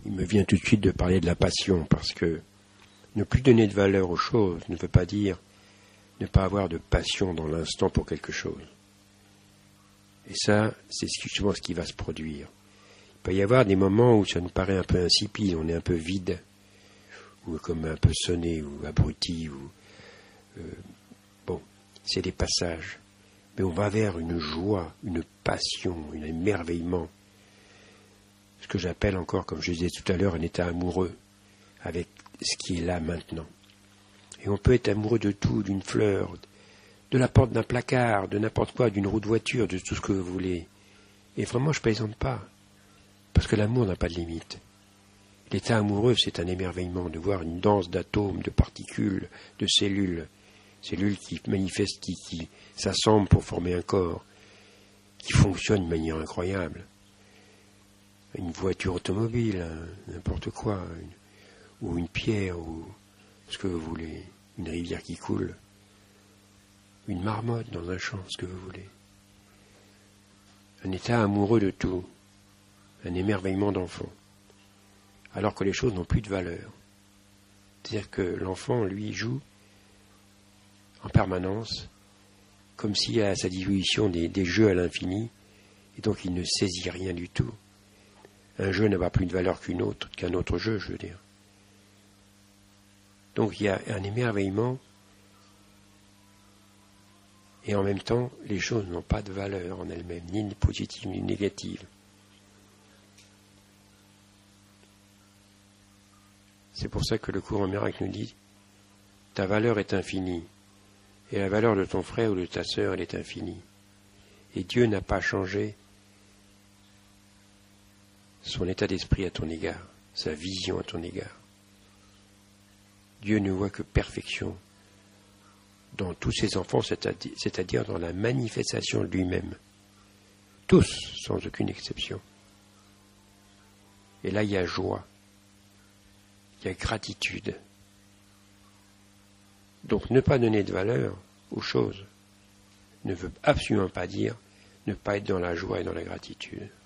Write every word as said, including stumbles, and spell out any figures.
il me vient tout de suite de parler de la passion, parce que ne plus donner de valeur aux choses ne veut pas dire ne pas avoir de passion dans l'instant pour quelque chose. Et ça, c'est justement ce qui va se produire. Il peut y avoir des moments où ça nous paraît un peu insipide, on est un peu vide, ou comme un peu sonné, ou abruti, ou... Euh, bon, c'est des passages. Mais on va vers une joie, une passion, un émerveillement. Ce que j'appelle encore, comme je disais tout à l'heure, un état amoureux, avec ce qui est là maintenant. Et on peut être amoureux de tout, d'une fleur, de la porte d'un placard, de n'importe quoi, d'une roue de voiture, de tout ce que vous voulez. Et vraiment, je ne plaisante pas. Parce que l'amour n'a pas de limite. L'état amoureux, c'est un émerveillement de voir une danse d'atomes, de particules, de cellules. Cellules qui manifestent, qui, qui s'assemblent pour former un corps, qui fonctionnent de manière incroyable. Une voiture automobile, hein, n'importe quoi, une, ou une pierre, ou ce que vous voulez, une rivière qui coule, une marmotte dans un champ, ce que vous voulez. Un état amoureux de tout, un émerveillement d'enfant, alors que les choses n'ont plus de valeur. C'est-à-dire que l'enfant, lui, joue en permanence, comme s'il y a à sa disposition des, des jeux à l'infini, et donc il ne saisit rien du tout. Un jeu n'a pas plus de valeur qu'une autre, qu'un autre jeu, je veux dire. Donc il y a un émerveillement, et en même temps, les choses n'ont pas de valeur en elles-mêmes, ni positive ni négative. C'est pour ça que le courant miracle nous dit « Ta valeur est infinie, et la valeur de ton frère ou de ta sœur, elle est infinie. » Et Dieu n'a pas changé son état d'esprit à ton égard, sa vision à ton égard. Dieu ne voit que perfection dans tous ses enfants, c'est-à-dire dans la manifestation de lui-même. Tous, sans aucune exception. Et là, il y a joie, il y a gratitude. Donc, ne pas donner de valeur aux choses ne veut absolument pas dire ne pas être dans la joie et dans la gratitude.